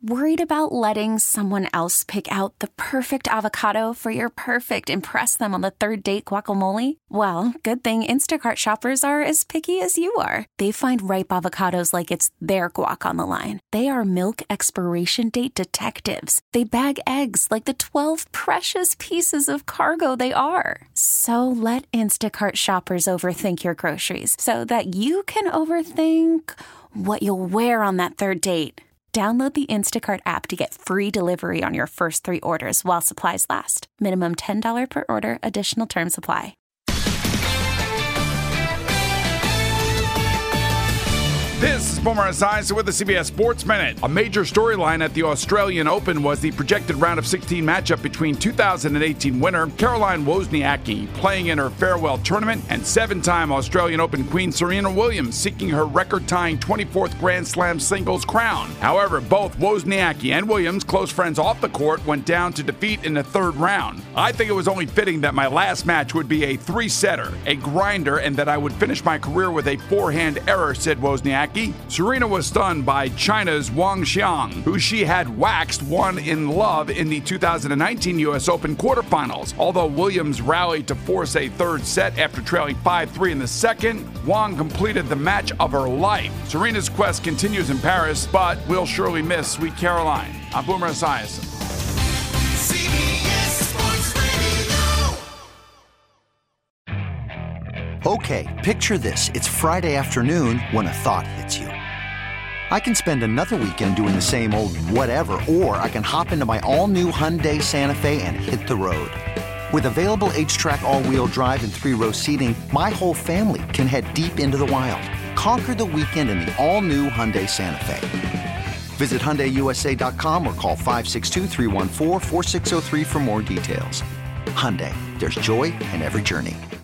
Worried about letting someone else pick out the perfect avocado for your perfect impress them on the third date guacamole? Well, good thing Instacart shoppers are as picky as you are. They find ripe avocados like it's their guac on the line. They are milk expiration date detectives. They bag eggs like the 12 precious pieces of cargo they are. So let Instacart shoppers overthink your groceries so that you can overthink what you'll wear on that third date. Download the Instacart app to get free delivery on your first 3 orders while supplies last. Minimum $10 per order. Additional terms apply. This is Boomer Esiason with the CBS Sports Minute. A major storyline at the Australian Open was the projected round of 16 matchup between 2018 winner Caroline Wozniacki, playing in her farewell tournament, and 7-time Australian Open queen Serena Williams, seeking her record-tying 24th Grand Slam singles crown. However, both Wozniacki and Williams, close friends off the court, went down to defeat in the third round. I think it was only fitting that my last match would be a 3-setter, a grinder, and that I would finish my career with a forehand error, said Wozniacki. Serena was stunned by China's Wang Xiang, who she had waxed 1 in love in the 2019 U.S. Open quarterfinals. Although Williams rallied to force a third set after trailing 5-3 in the second, Wang completed the match of her life. Serena's quest continues in Paris, but we'll surely miss Sweet Caroline. I'm Boomer Esiason. Okay, picture this. It's Friday afternoon when a thought hits you. I can spend another weekend doing the same old whatever, or I can hop into my all-new Hyundai Santa Fe and hit the road. With available H-Track all-wheel drive and 3-row seating, my whole family can head deep into the wild. Conquer the weekend in the all-new Hyundai Santa Fe. Visit HyundaiUSA.com or call 562-314-4603 for more details. Hyundai, there's joy in every journey.